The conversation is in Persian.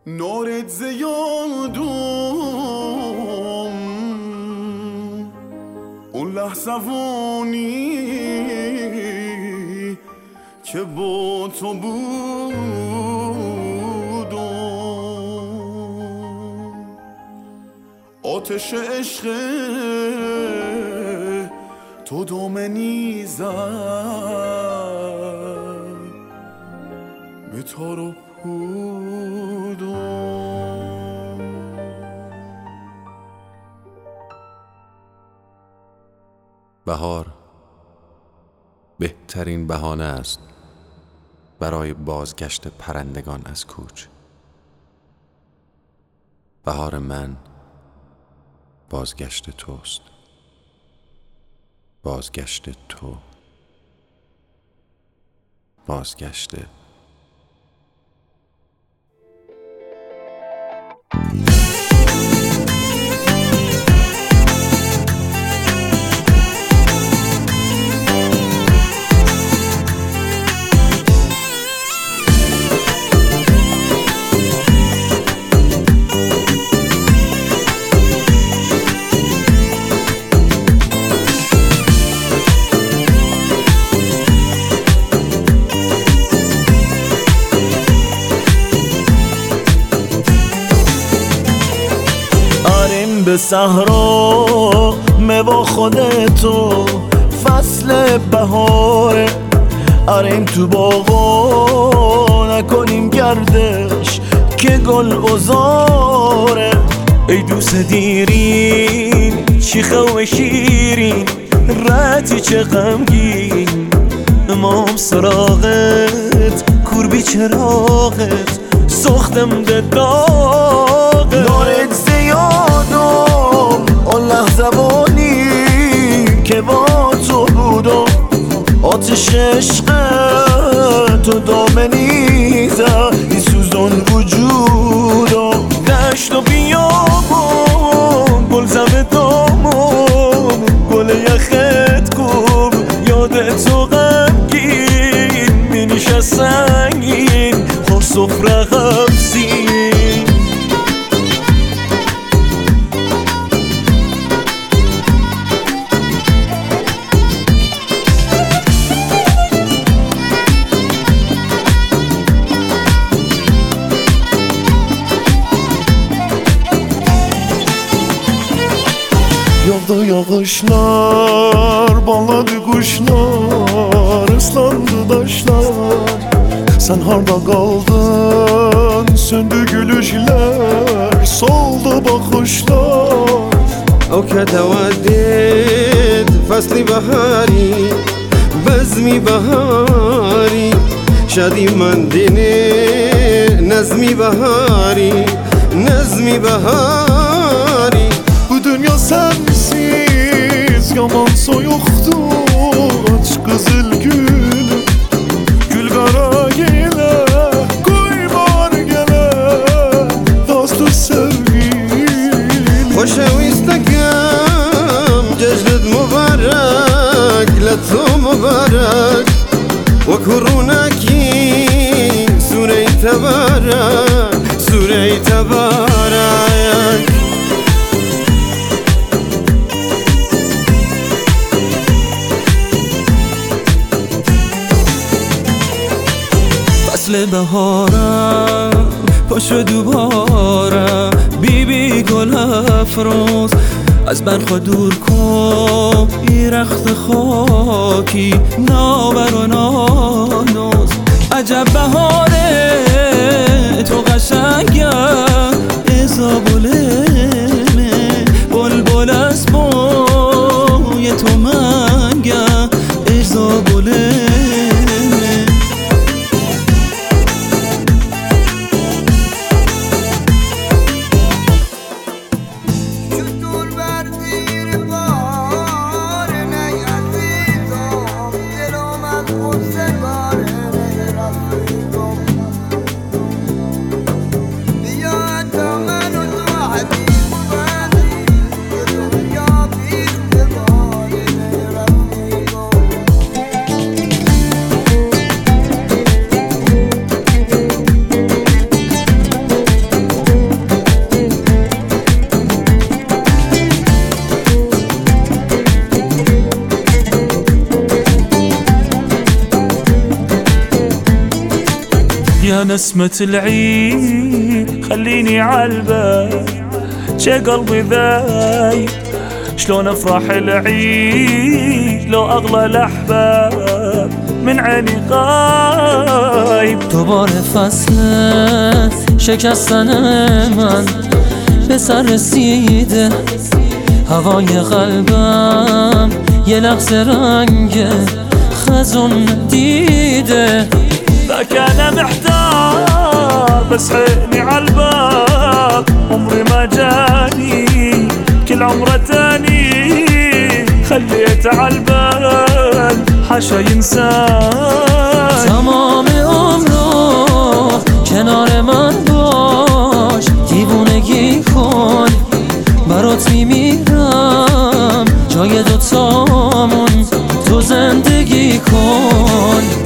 نارت زیادم اون لحظوانی که با تو بودم، آتش عشق تو دامنی زد به تار و پودم. بهار بهترین بهانه است برای بازگشت پرندگان از کوچ. بهار من بازگشت توست، بازگشت تو، بازگشت به صحرا با خودتو فصل بهاره، آریم تو باغا نکنیم گردش که گل بزاره. ای دوست دیرین شیخه و شیرین رتی چه غمگین، امام سراغت کوربی چراغت سختم ده داغت. نارت زیادم اون لحظوانی که با تو بودم، آتش عشق تو دامنی زد این سوزان وجودم. دشت و بیابون گل زم دامون گل یخت کن یاد تو غمگین مینیش سنگین خور سفره غمزین. Yolda yağışlar, bağladı kuşlar, ıslandı taşlar. Sen harda kaldın, söndü gülüşler, soldu bakışlar. أو كتودد فصل بهاری بزمی بهاری شادی من دینه نظمی بهاری نظمی بهاری. Bu dünya sensiz yaman soyuktu, aç kızıl gül gül kara gele koymar gele dostu sevgilim. خوشویستکم جشنت مبارک لطو مبارک و کرونکی سوره تبارک سوره تبارک. فصل بهارم پاشو دوباره بی گل افروز از برخوا دور کن ای رخت خاکی نابر و نانوز. عجب بهاره تو قشنگه ازابولمه بلبل از بوی تو منگه ازابولمه. يا نسمة العيد خليني عالبال شي قلبي ذايب شلون افرح العيد لو اغلى الاحباب من عيني غايب دوباره فصل شکستن من به سر رسیده هوای قلبم یه لحظه رنگ خزون دیده ذاك انا محتار بس عيني عالباب عمري ما جاني كل عمره تاني خليت عالبال حاشا ينسان تمام عمرو کنار من باش دیوونگی کن برات میمیرم جای دوتامون تو زندگی کن